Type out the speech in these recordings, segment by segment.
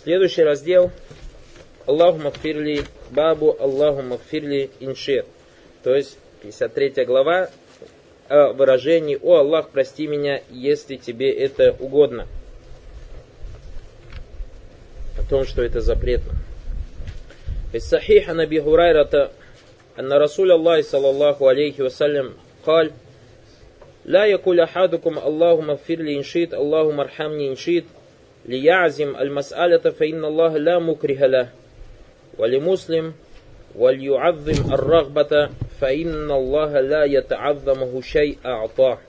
Следующий раздел Аллаху магфирли бабу Аллаху магфирли иншир. То есть 53 глава о выражении: «О Аллах, прости меня, если тебе это угодно». О том, что это запретно. Из сахиха Наби Хурайрата анна Расуль Аллахи саллаллаху алейхи вассалям قال: لا يقول أحدكم اللهم اغفر لي إن شئت اللهم ارحمني إن شئت ليعزم المسألة فإن الله لا مكره له ولمسلم وليعظم الرغبة فإن الله لا يتعظمه شيء أعطاه.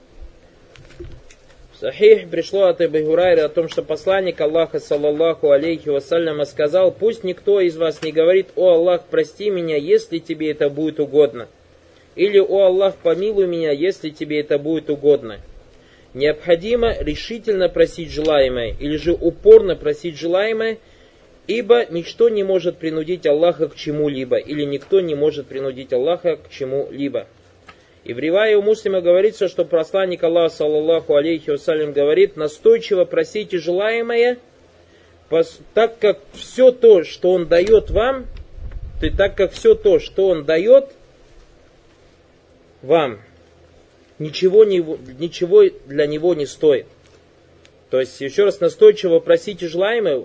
В Сахих пришло от Абу Хурайры о том, что посланник Аллаха саллаллаху алейхи вассаляма сказал: пусть никто из вас не говорит: «О Аллах, прости меня, если тебе это будет угодно», или «О Аллах, помилуй меня, если тебе это будет угодно». Необходимо решительно просить желаемое, или же упорно просить желаемое, ибо ничто не может принудить Аллаха к чему-либо, или никто не может принудить Аллаха к чему-либо. И в ривае у Муслима говорится, что посланник Аллаха саллаллаху алейхи вассалям говорит: настойчиво просите желаемое, так как все то, что он дает вам, вам, ничего для него не стоит. То есть, еще раз, настойчиво просите желаемое,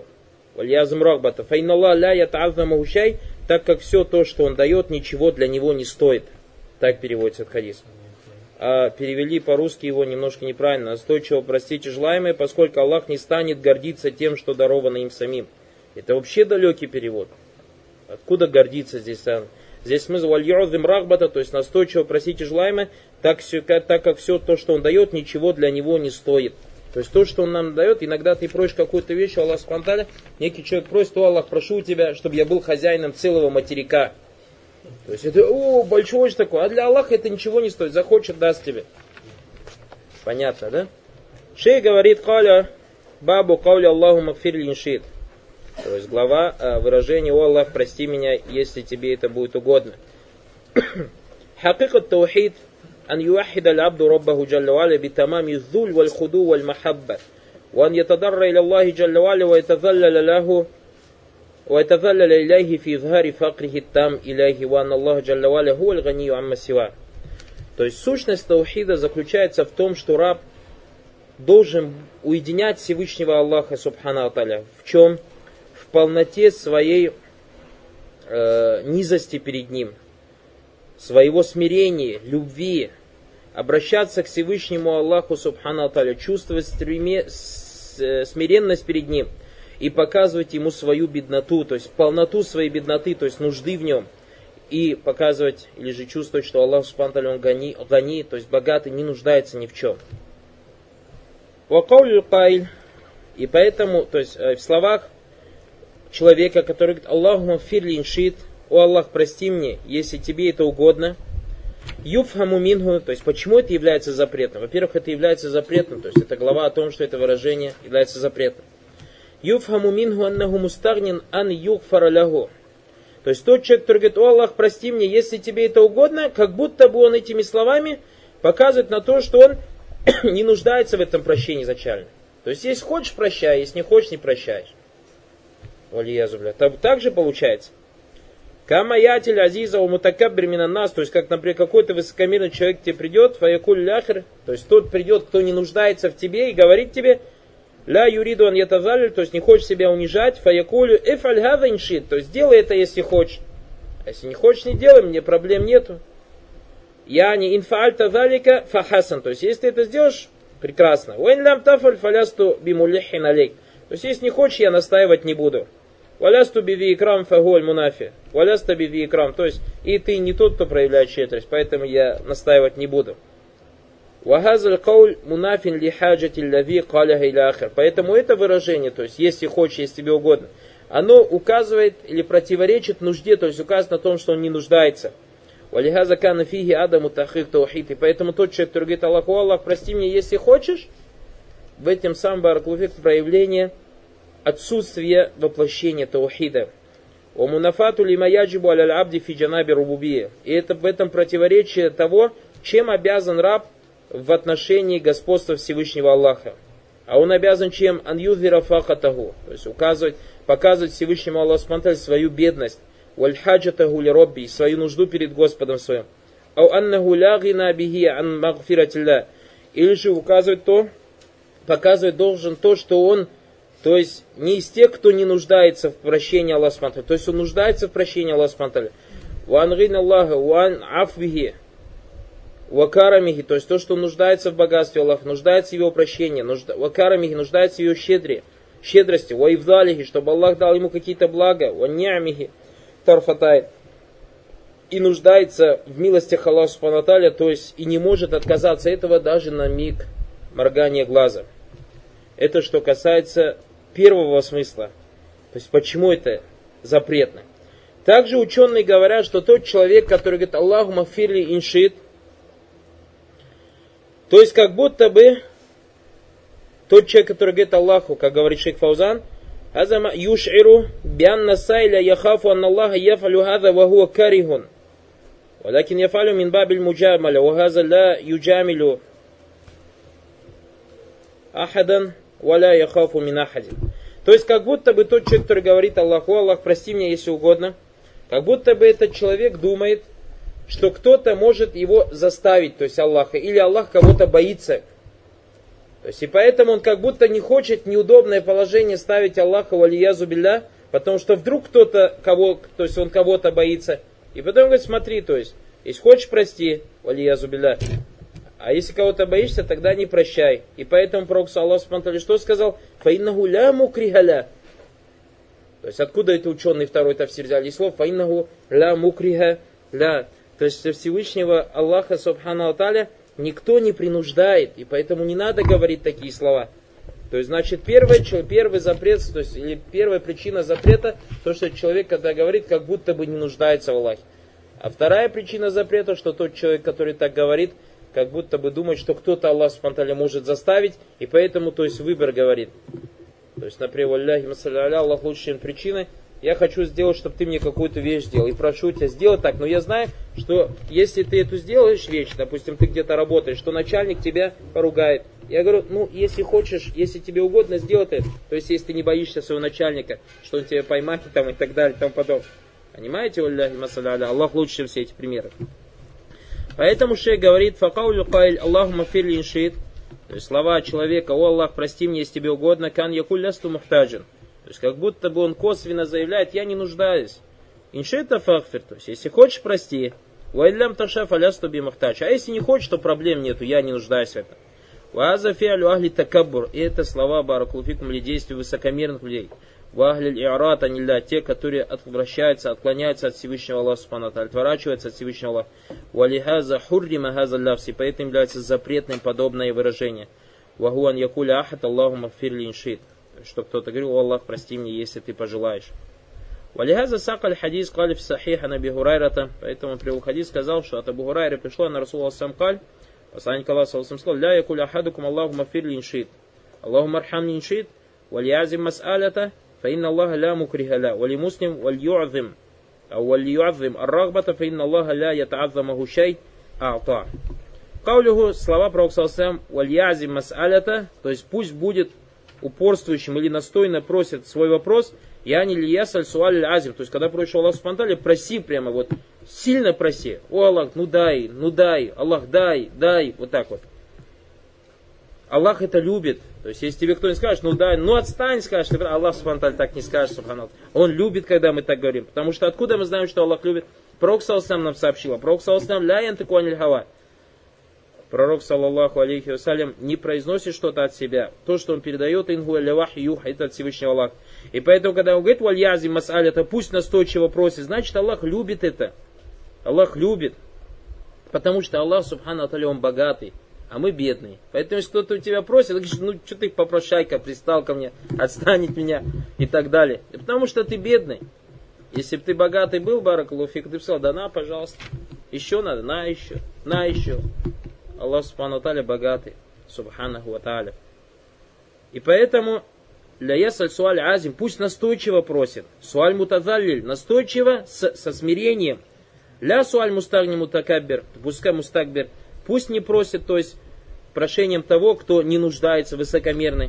так как все то, что он дает, ничего для него не стоит. Так переводится этот хадис. А перевели по-русски его немножко неправильно. Настойчиво просите желаемое, поскольку Аллах не станет гордиться тем, что даровано им самим. Это вообще далекий перевод. Откуда гордиться здесь? Здесь смысл вальюзим рахбата, то есть настойчиво просите желаемое, так как все то, что он дает, ничего для него не стоит. То есть то, что он нам дает, иногда ты просишь какую-то вещь, Аллах субхану ва тааля, некий человек просит: «О Аллах, прошу тебя, чтобы я был хозяином целого материка». То есть это большой такой, а для Аллаха это ничего не стоит, захочет, даст тебе. Понятно, да? Шейх говорит: «Каля бабу кауля Аллаху магфирли ин шит». То есть глава выражение: «О Аллах, прости меня, если тебе это будет угодно». Хакикат таухид ан юахида аль-абду раббаху джалла ва аля битамами зуль валь худу валь махабба ва ан ятадарра иля Аллахи джалла ва аля ва ятазалляля лаху ва ятазалляля иляхи фи изхари факрихи там иляхи ва ан Аллах джалла ва аля хуаль ганию амма сива. То есть сущность таухида заключается в том, что раб должен уединять Всевышнего Аллаха субхану ва тааля. В чем? В полноте своей низости перед Ним, своего смирения, любви, обращаться к Всевышнему Аллаху субхану ва тааля, чувствовать смиренность перед Ним и показывать Ему свою бедноту, то есть полноту своей бедноты, то есть нужды в Нем, и показывать, или же чувствовать, что Аллах субхану ва тааля, Он гани, то есть богатый, не нуждается ни в чем. И поэтому, то есть в словах человека, который говорит: «Аллаху магфирли ин шит», «О Аллах, прости мне, если тебе это угодно», юфхаму минху, то есть почему это является запретным? Во-первых, это является запретным, то есть это глава о том, что это выражение является запретным. Юфхаму минху аннаху мустагнин ан югфара лаху. То есть тот человек, который говорит: «О Аллах, прости мне, если тебе это угодно», как будто бы он этими словами показывает на то, что он не нуждается в этом прощении изначально. То есть если хочешь, прощай, если не хочешь, не прощаешь. Так же получается. Камаятель азиза у мутакаббир минан нас, то есть как, например, какой-то высокомерный человек к тебе придет, фаякуль ляхр, то есть тот придет, кто не нуждается в тебе, и говорит тебе: ля юриду ан ятазалль, то есть не хочешь себя унижать, фаякулю эфаль хаза иншит, то есть делай это, если хочешь. А если не хочешь, не делай, мне проблем нету. Я не инфааль тазалика фахасан, то есть если ты это сделаешь, прекрасно. Уэн лям тафаль фалясту бимулихин алейк, то есть если не хочешь, я настаивать не буду. Валясту биви икрам фагуаль мунафи. Валяста биви икрам. То есть, и ты не тот, кто проявляет щедрость, поэтому я настаивать не буду. Вахазаль кауль мунафин ли хаджати лави каляха иля ахир. Поэтому это выражение, то есть, если хочешь, если тебе угодно, оно указывает или противоречит нужде, то есть указывает на том, что он не нуждается. Валихаза кана фиги адаму тахик таухид. И поэтому тот человек, который говорит: Аллаху, Аллах, прости меня, если хочешь, в этом самом бараклуфик проявление отсутствие воплощения таухида. Омунафату лима яджибу аляль абди фи джанаби рубубия. И это в этом противоречие того, чем обязан раб в отношении господства Всевышнего Аллаха. А он обязан чем? Ан юдхира факатаху. То есть показывать Всевышнему Аллаху Субхану свою бедность. Валь хаджатаху ли робби, свою нужду перед Господом своим. Ау аннаху ла гина бихи ан магфиратилля. Или же показывать должен то, что он, то есть не из тех, кто не нуждается в прощении Аллаха Субхану. То есть он нуждается в прощении Аллаха Субхану. Ван гина Аллаха, ван афвихи. Вакарамихи, то есть то, что нуждается в богатстве Аллаха, нуждается в его прощении, вакарамихи, нуждается в его щедрости, ваивдалихи, чтобы Аллах дал ему какие-то блага, ванниамихи, тарфатай, и нуждается в милостях Аллаха Субхану ва Тааля, то есть и не может отказаться этого даже на миг моргания глаза. Это что касается первого смысла, то есть почему это запретно. Также ученые говорят, что тот человек, который говорит Аллаху мафирли иншит, то есть как будто бы тот человек, который говорит Аллаху, как говорит шейх Фаузан, азама юширу бианна сайля яхафу анна Аллаха яфалю хаза ва хуа карихун. Валакин яфалю мин бабиль муджамаля ва хаза ла юджамилю ахадан валя яхафу мин ахадин. То есть как будто бы тот человек, который говорит Аллаху, Аллах, прости меня, если угодно, как будто бы этот человек думает, что кто-то может его заставить, то есть Аллаха, или Аллах кого-то боится. То есть и поэтому он как будто не хочет неудобное положение ставить Аллаха валиязу билля, потому что вдруг кто-то, то есть он кого-то боится. И потом говорит, смотри, то есть, если хочешь, прости, валиязу билля, а если кого-то боишься, тогда не прощай. И поэтому пророк Аллах Субхану что сказал? Фаиннаху ля мукригаля. То есть откуда это ученые второй тафсир взяли слов? Фаиннаху ля мукрига ля. То есть Всевышнего Аллаха Субхану ва Тааля никто не принуждает, и поэтому не надо говорить такие слова. То есть, значит, первый запрет, то есть, или первая причина запрета, то, что человек, когда говорит, как будто бы не нуждается в Аллахе. А вторая причина запрета, что тот человек, который так говорит, как будто бы думает, что кто-то Аллах Субхану ва Тааля может заставить, и поэтому, то есть, выбор говорит. То есть, например, валляхи масалля, Аллах лучше, чем причины. Я хочу сделать, чтобы ты мне какую-то вещь сделал. И прошу тебя сделать так. Но я знаю, что если ты эту сделаешь вещь, допустим, ты где-то работаешь, что начальник тебя поругает. Я говорю, если хочешь, если тебе угодно, сделай это. То есть, если ты не боишься своего начальника, что он тебя поймает там, и так далее, и тому подобное. Понимаете, валляхи масалля, Аллах лучше, чем все эти примеры. Поэтому шейх говорит, факаулю кайль Аллаху мафирли иншит. То есть, слова человека, о Аллах, прости мне, если тебе угодно, кан якуллясту мухтаджин. То есть, как будто бы он косвенно заявляет, я не нуждаюсь. Иншита фахфир, то есть, если хочешь, прости. Вайлям ташаф алясту би махтач. А если не хочешь, то проблем нету, я не нуждаюсь в этом. Вааза фиалю ахли такаббур. И это слова баракулуфикум или действия высокомерных людей. Вахлиль иарат анилля, те, которые отвращаются, отклоняются от Всевышнего Аллаха Субхану ва Тааля, отворачиваются от Всевышнего Аллаха. Валихаза хуррима хаза лавси, поэтому является запретным подобное выражение. Вахуан якуля ахат Аллаху мафирли иншит. Что кто-то говорил, о Аллах, прости мне, если ты пожелаешь. Валихаза сакаль хадис калиф сахиха наби Гурайрата. Поэтому привел хадис, сказал, что от Абу Гурайры пришло на Расул Аллаху каль. Посланник Аллаха сказал, ля якуля ахадукум Аллаху мафирли иншит. Аллаху мархамни иншит. Валиязим мас'алята. Фаинна Аллаха ля мукригаля. Вали муслим валь ю'азим. Валь ю'азим ар-рагбата. Фаинна Аллаха ля ята'аззамаху шай а'та. Каулюху, слова пророка саллаллаху валь язим мас'алята. То есть пусть будет упорствующим или настойно просит свой вопрос, я не лиясаль суаль азим. То есть, когда просишь Аллах спонтанно, проси прямо вот, сильно проси. О Аллах, ну дай, Аллах дай, вот так вот. Аллах это любит. То есть, если тебе кто-нибудь скажет, ну дай, ну отстань, скажешь, Аллах спонтанно так не скажет, субханаллах. Он любит, когда мы так говорим. Потому что откуда мы знаем, что Аллах любит? Пророк саллаллаху нам сообщил. Пророк саллаллаху ля янтику аниль хава. Пророк, саллаллаху алейхи вассалям, не произносит что-то от себя. То, что он передает, ингу алявах юха, это от Всевышнего Аллаха. И поэтому, когда он говорит, вальязи мас'аль, это пусть настойчиво просит, значит, Аллах любит это. Аллах любит. Потому что Аллах, субхану аталя, он богатый, а мы бедные. Поэтому, если кто-то у тебя просит, ты говоришь, ну, что ты попрошайка, пристал ко мне, отстань от меня, и так далее. И потому что ты бедный. Если бы ты богатый был, баракалуфик, ты бы сказал, да на, пожалуйста. Еще надо, на еще. Аллах Субхану ва Тааля богатый, Субханаху ва Тааля. И поэтому, ля ясаль суаль азим, пусть настойчиво просит. Суаль мутазаллиль, настойчиво, со смирением. Ля суаль мустагни мутакаббир, пускай мустагбир, пусть не просит, то есть, прошением того, кто не нуждается, высокомерный.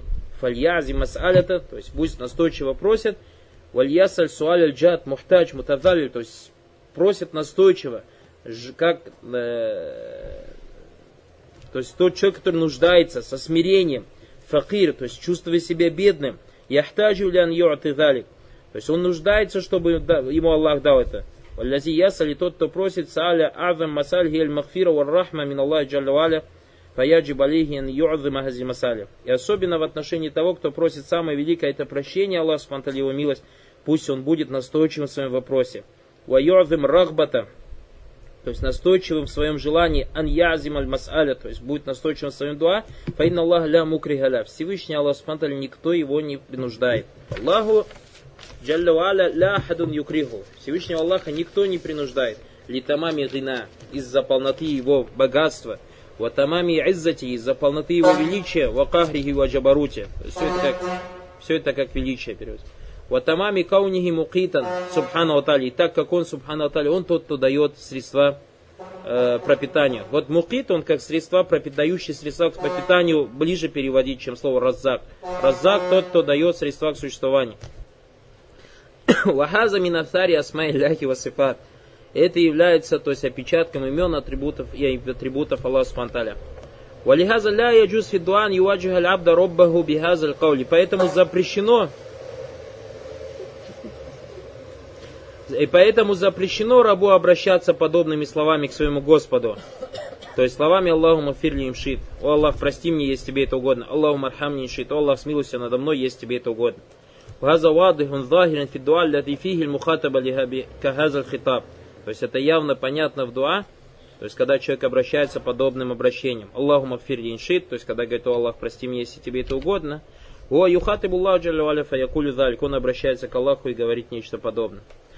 фальязи мас'алята, то есть пусть настойчиво просит, вальясаль суаль аль-джад мухтадж мутадалиль, то есть просит настойчиво, как, то есть тот человек, который нуждается со смирением, факир, то есть чувствуя себя бедным, яхтаджу лян ю'атидалик, то есть он нуждается, чтобы ему Аллах дал это. Валлязи ясали, тот, кто просит, сааля азам масаль гель махфира вар рахма мин Аллах джалля валя, фаяджиб алейхи ан ю'азима хази масали. И особенно в отношении того, кто просит самое великое, это прощение Аллаха субхану ва тааля, его милость, пусть он будет настойчивым в своем вопросе. Ва ю'азим рахбата, то есть настойчивым в своем желании, ан язим аль масаля, то есть будет настойчивым в своем дуа, фа инна Аллах ля мукригаля, Всевышний Аллах субхану ва тааля никто его не принуждает. Аллаху джалля ва аля ля ахадун юкриху, Всевышнего Аллаха никто не принуждает. Литамами гина, из-за полноты его богатства, ва тамами иззати, из-за полноты его величия, ва кахрихи ва джабарути, все это как величие переводится. Ва тамами каунихи мукитан, субхану ва тааля, и так как он, субхану ва тааля, он тот, кто дает средства пропитанию. Вот мукит, он как средства, пропитающие средства к пропитанию, ближе переводить, чем слово раззак. Раззак тот, кто дает средства к существованию. Вахаза минафари асмай ляхи васифат. Это является, то есть, опечатком имен, атрибутов и атрибутов Аллаха субхану ва тааля. Валихаза ля яджуз фи дуан юваджиха аль абда роббаху бихаза аль каули. Поэтому запрещено рабу обращаться подобными словами к своему Господу. То есть словами Аллаху мафирли имшит. О Аллах, прости мне, если тебе это угодно. Аллаху мархамни имшит. О Аллах, смилуйся надо мной, если тебе это угодно. То есть это явно понятно в дуа, то есть когда человек обращается подобным обращением. Аллаху мафирли имшит, то есть когда говорит: о Аллах, прости меня, если тебе это угодно. Он обращается к Аллаху и говорит нечто подобное.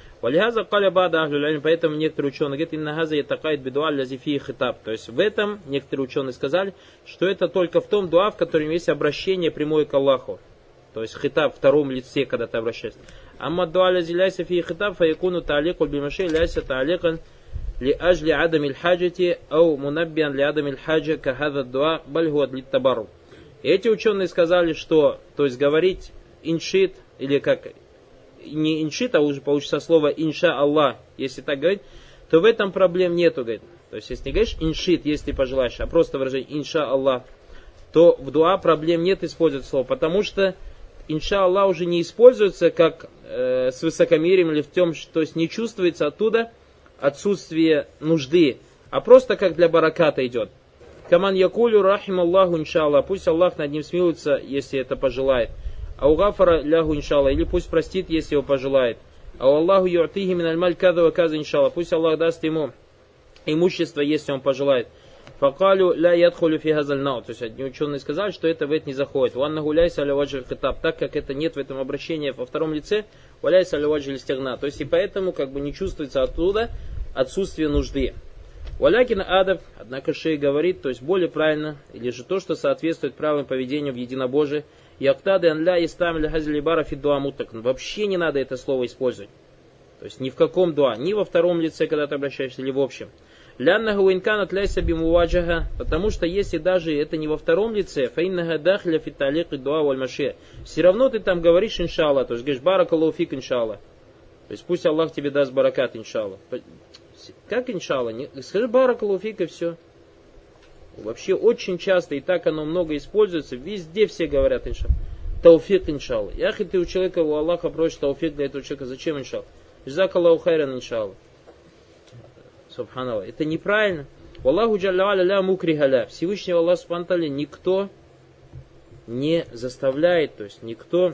Поэтому некоторые ученые говорят, то есть в этом некоторые ученые сказали, что это только в том дуа, в котором есть обращение прямое к Аллаху. То есть хитаб в втором лице, когда ты обращаешься. Амма дуа лязи ляйса фи хитаб, фаякуну таалику бимашей ляйса тааликан ли ажли адам иль хаджати, ау мунаббиан ли адам иль хаджа кахада дуа бальгуад ли табару. Эти ученые сказали, что, то есть говорить иншит, или как не иншит, а уже получится слово инша Аллах, если так говорить, то в этом проблем нету, говорит. То есть если не говоришь иншит, если пожелаешь, а просто выражение инша Аллах, то в дуа проблем нет использовать слово, потому что инша Аллах уже не используется как с высокомерием или в том, то есть не чувствуется оттуда отсутствие нужды, а просто как для бараката идет. Каман якулю рахим Аллаху иншаллах, пусть Аллах над ним смилуется, если это пожелает. Ау гафара ляху иншаллах, или пусть простит, если его пожелает. Ау Аллаху ю'тихи мин аль-маль каза ва каза иншаллах, пусть Аллах даст ему имущество, если он пожелает. Факалю ля ядхулю фи газаль нау, то есть одни ученые сказали, что это в это не заходит. Ванна гуляйся аля ваджи хитаб, так как это нет в этом обращении во втором лице, валяйся аля ваджи листигна, то есть и поэтому как бы не чувствуется оттуда отсутствие нужды. Валякин адаб, однако шейх говорит, то есть более правильно, или же то, что соответствует правильному поведению в единобожии, яктады анля истамля хазилибара фи дуа мутакн, вообще не надо это слово использовать. То есть ни в каком дуа, ни во втором лице, когда ты обращаешься, или в общем. Ляннаху инканат ляйса бимуваджаха, потому что если даже это не во втором лице, фаиннага дахля фи талик и дуа валь маше, все равно ты там говоришь иншаллах, то есть говоришь баракаллаху фик иншаллах. То есть пусть Аллах тебе даст баракат иншаллах. Как иншаллах? Скажи баракаллаху фик и все. Вообще очень часто, и так оно много используется, везде все говорят иншаллах. Тауфик иншаллах. Яхи ты у человека, у Аллаха просишь тауфик для этого человека, зачем иншаллах? Жзакаллаху хайран иншаллах. Субханаллах. Это неправильно. Аллаху джалля аля ля мукригаля. Всевышнего Аллаха субхану ва тааля никто не заставляет, то есть никто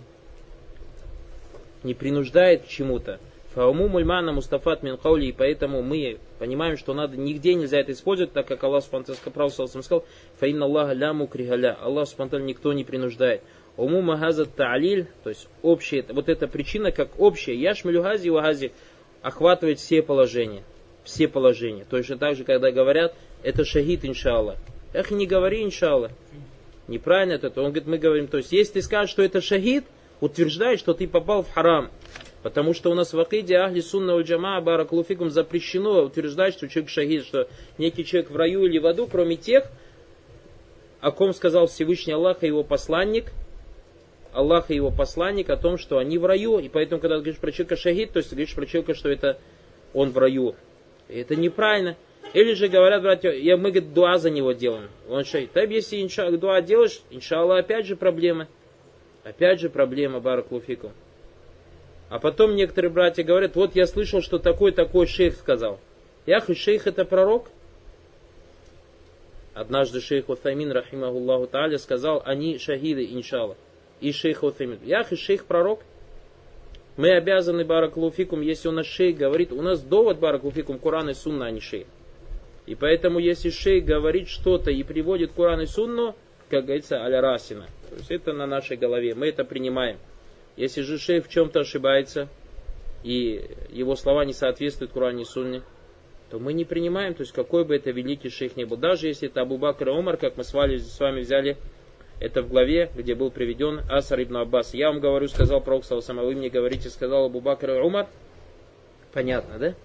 не принуждает к чему-то. Фауму мульмана мустафат мин каули, и поэтому мы понимаем, что надо нигде нельзя это использовать, так как Аллах субхану ва тааля сказал: фаинна Аллаха ля мукригаля. Аллах субхану ва тааля никто не принуждает. Уму магазат та'лиль, то есть общая, вот эта причина как общая. Яшмилю гази ва гази охватывает все положения. Все положения. Точно так же, когда говорят, это шахид, иншаллах. Эх, не говори, иншаллах. Неправильно это. Он говорит, мы говорим, то есть, если ты скажешь, что это шахид, утверждай, что ты попал в харам. Потому что у нас в акиде ахли сунна валь джамаа баракаллаху фикум запрещено утверждать, что человек шахид, что некий человек в раю или в аду, кроме тех, о ком сказал Всевышний Аллах и его посланник, Аллах и его посланник о том, что они в раю. И поэтому, когда ты говоришь про человека шахид, то есть ты говоришь про человека, что это он в раю. И это неправильно. Или же говорят, братья, мы, говорит, дуа за него делаем. Он шахид. Так, если дуа делаешь, иншаллах, опять же проблема. Опять же проблема, баракаллаху фикум. А потом некоторые братья говорят, вот я слышал, что такой шейх сказал. Ях, и шейх это пророк? Однажды шейх Утаймин, рахимахуллаху тааля, сказал, они шахиды, иншаллах. И шейх Утаймин. Ях, и шейх пророк? Мы обязаны, баракаллаху фикум, если у нас шейх говорит, у нас довод, баракаллаху фикум, Куран и Сунна, а не шейх. И поэтому, если шейх говорит что-то и приводит Куран и Сунну, как говорится, аля расина. То есть это на нашей голове, мы это принимаем. Если же шейх в чем-то ошибается, и его слова не соответствуют Курану и Сунне, то мы не принимаем, то есть какой бы это великий шейх ни был. Даже если это Абу Бакр и Умар, как мы с вами взяли это в главе, где был приведен Асар ибн Аббас. Я вам говорю, сказал пророк, а вы мне говорите, сказал Абу Бакр и Умар. Понятно, да?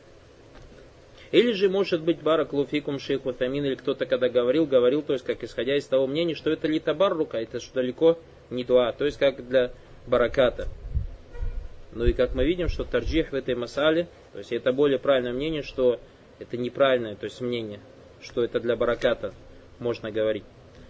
Или же, может быть, баракаллаху фикум шейх Утаймин, или кто-то когда говорил, то есть как исходя из того мнения, что это ли табаррука, это что далеко не дуа, то есть как для бараката. Ну и как мы видим, что тарджих в этой масале, то есть это более правильное мнение, что это неправильное, то есть мнение, что это для бараката можно говорить.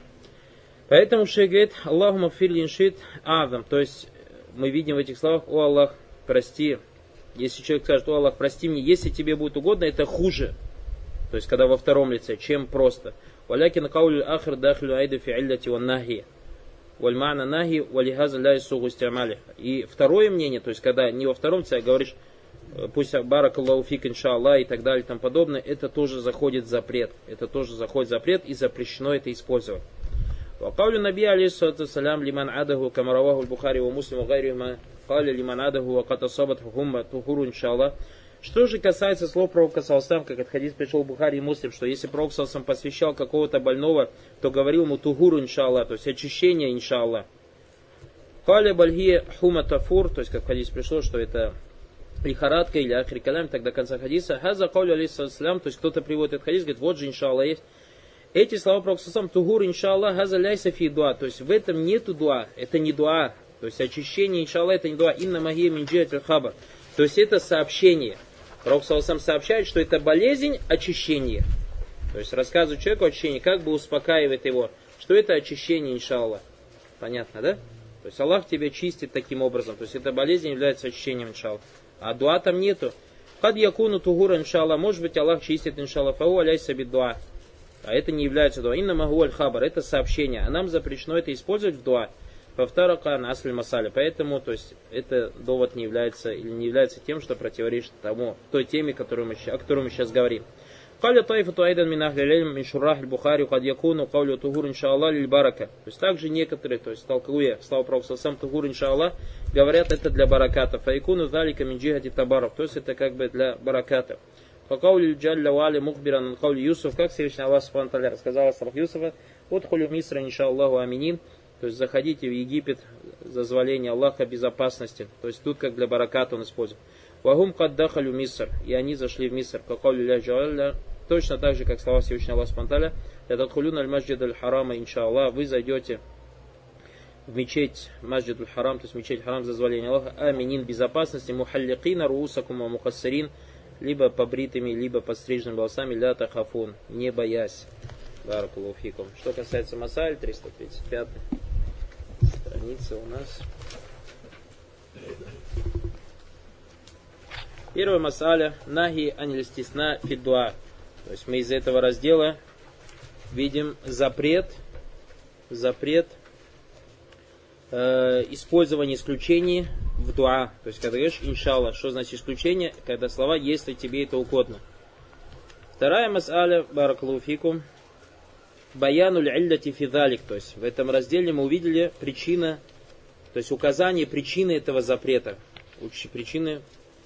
Поэтому шейх говорит, Аллаху магфир линшит адам, то есть мы видим в этих словах, о Аллах, прости. Если человек скажет, о Аллах, прости мне, если тебе будет угодно, это хуже. То есть, когда во втором лице, чем просто. Валякин каулю ахр дахлю айда фи илляти ван нахи. Вальмана нахи валихаза ля исугу стиамали. И второе мнение, то есть, когда не во втором лице, а говоришь, пусть баракаллаху фик иншаллах и так далее и тому подобное, это тоже заходит в запрет. Это тоже заходит в запрет и запрещено это использовать. وقول النبي عليه الصلاة والسلام لمن عاده كما رواه البخاري ومسلم وغيرهما قال لمن عاده وقد أصابته همة طهور إن شاء الله. Что же касается слов пророка саллаллаху, как этот хадис пришел в Бухари и Муслим, что если пророк саллаллаху посвящал какого-то больного, то говорил ему тухуру иншаллах, то есть очищение иншаллах. Каля бальхия хума тафур, то есть как в хадис пришло, что это лихорадка или ахри калям, так до конца хадиса. Хаза каулю алейхиссалям, то есть кто-то приводит этот хадис, говорит, вот же иншаллах есть. Эти слова пророка саллаллаху тухур иншаллах хаза ляйса фи дуа, то есть в этом нету дуа, это не дуа, то есть очищение иншаллах это не дуа, инна магия минджиат аль-хабар, то есть это сообщение. Пророк саллаллаху сообщает, что это болезнь очищения. То есть рассказывает человеку очищение, как бы успокаивает его, что это очищение, иншаллах. Понятно, да? То есть Аллах тебя чистит таким образом. То есть эта болезнь является очищением, иншаллах. А дуа там нету. Хад якуну тугура, иншаллах. Может быть, Аллах чистит, иншаллах. Фау аляйса бид дуа. А это не является дуа. Инна магу аль-хабар. Это сообщение. А нам запрещено это использовать в дуа. Повторака на асль масаля. Поэтому, то есть, это довод не является, или не является тем, что противоречит тому, той теме, о которой мы сейчас говорим. Каля тайфату айдан мин ахли лилм мин шуррах аль-Бухари кад якуну каулю тугур иншааллах лиль барака. То есть, также некоторые, то есть, толкуя слава пророка сам тугур иншааллах, говорят это для бараката. Файкуну залика мин джихати табарак. То есть, это как бы для бараката. Факаулю джалля вали мухбиран каулю Юсуф, как Всевышний Аллах субхану ва тааля рассказал о слов Юсуфа, удхулю мисра иншааллаху аминин. То есть заходите в Египет за зволение Аллаха безопасности. То есть тут как для бараката он использует. Вагум каддахалю миср. И они зашли в Миср. Точно так же, как слова Всевышнего Аллаха субхану ва тааля. Ядадхулюн аль-маджид аль-харама иншааллах. Вы зайдете в мечеть маджид аль-харам, то есть мечеть харам за зволение Аллаха. Аминин безопасности. Мухалликина руусакум ва мухассарин. Либо побритыми, либо подстриженными волосами. Ля тахафун. Не боясь. Баракаллаху фикум. Что касается масаль, 335 страница у нас. Первая масаля нахи анилистисна фидуа. То есть мы из этого раздела видим запрет использования исключений в дуа. То есть когда говоришь иншаллах, что значит исключение? Когда слова если тебе это угодно. Вторая масаля, баракаллаху фикум, баянуль илляти фидалик, то есть в этом разделе мы увидели причина, то есть указание причины этого запрета, причина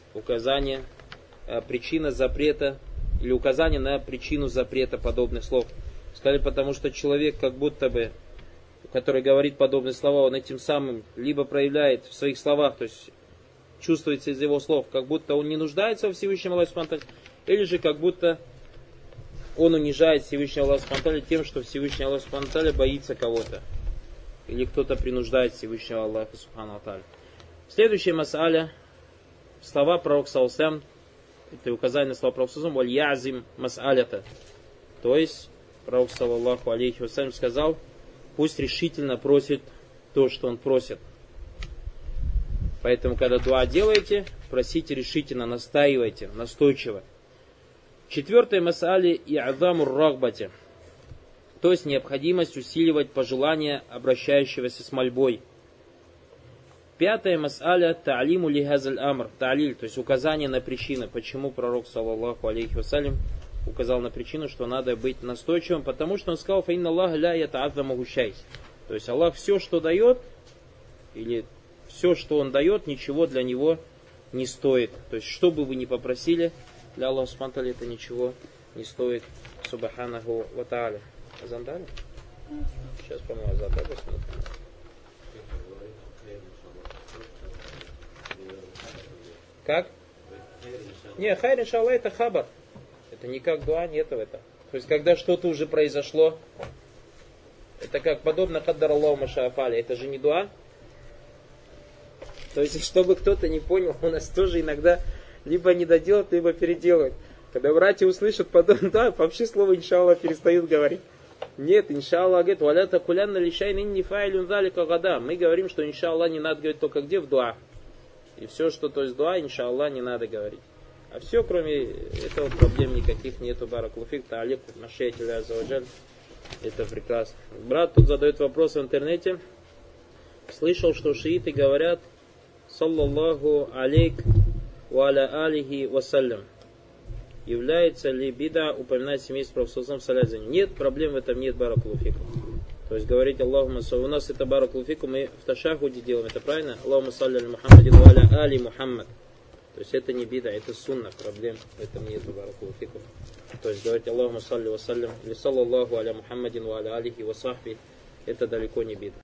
запрета или указание на причину запрета подобных слов. Сказали, потому что человек как будто бы, который говорит подобные слова, он этим самым либо проявляет в своих словах, то есть чувствуется из его слов, как будто он не нуждается во Всевышнем Аллахе субхану ва тааля, или же как будто он унижает Всевышнего Аллаха субхану ва тааля тем, что Всевышний Аллах субхану ва тааля боится кого-то. или кто-то принуждает Всевышнего Аллаха Субхану ва Тааля. Следующая мас'аля, слова пророка саллаллаху, это указание на слова пророка саллаллаху, «Валь язим мас'алята». То есть, пророк саллаллаху алейхи вассалям сказал, пусть решительно просит то, что он просит. Поэтому, когда дуа делаете, просите решительно, настаивайте, настойчиво. Четвертое мас'али и'адамур рагбати. То есть необходимость усиливать пожелания обращающегося с мольбой. Пятое мас'аля та'алиму лихазаль амр. Та'алиль, то есть указание на причины. Почему пророк, саллаллаху алейхи вассалям, указал на причину, что надо быть настойчивым, потому что он сказал, фаинна Аллаха ля ята'адзаму гушай. То есть Аллах все, что дает, или все, что он дает, ничего для него не стоит. То есть, что бы вы ни попросили, для Аллаха субхану ва тааля это ничего не стоит. Субханаху ва тааля. Азан дали? Сейчас, по-моему, азан дали. Как? Не, хайр иншаллах это хабар. Это не как дуа, нет этого. То есть, когда что-то уже произошло, это как подобно каддар Аллаху ма шаа фа'аля. Это же не дуа. То есть, чтобы кто-то не понял, у нас тоже иногда либо не доделают, либо переделают. Когда братья услышат подобное, да, вообще слово иншаллах перестают говорить. Нет, иншаллах говорит, валя такулянна лишайн инни фа'илюн залика гада. Мы говорим, что иншаллах не надо говорить только где? В дуа. И все, что то есть дуа, иншаллах, не надо говорить. А все, кроме этого, проблем никаких нету. Баракулуфик, та'алик, машиатилля аззаваджаль. Это прекрасно. Брат тут задает вопрос в интернете. Слышал, что шииты говорят, саллаллаху алейк ва аля алихи вассалям. Является ли бида упоминать семейство Пророка саллаллаху? Нет, проблем в этом нет, баракулуфик. То есть говорить Аллахума салли. У нас это баракулуфику, мы в ташахуде делаем, это правильно? Аллахума салли аля Мухаммадин ва аля али Мухаммад. То есть это не бида, это сунна, проблем в этом нет, баракулуфику. То есть говорить Аллахума салли ва саллям или саллаллаху аля Мухаммадин ва аля алихи ва сахби, это далеко не бида.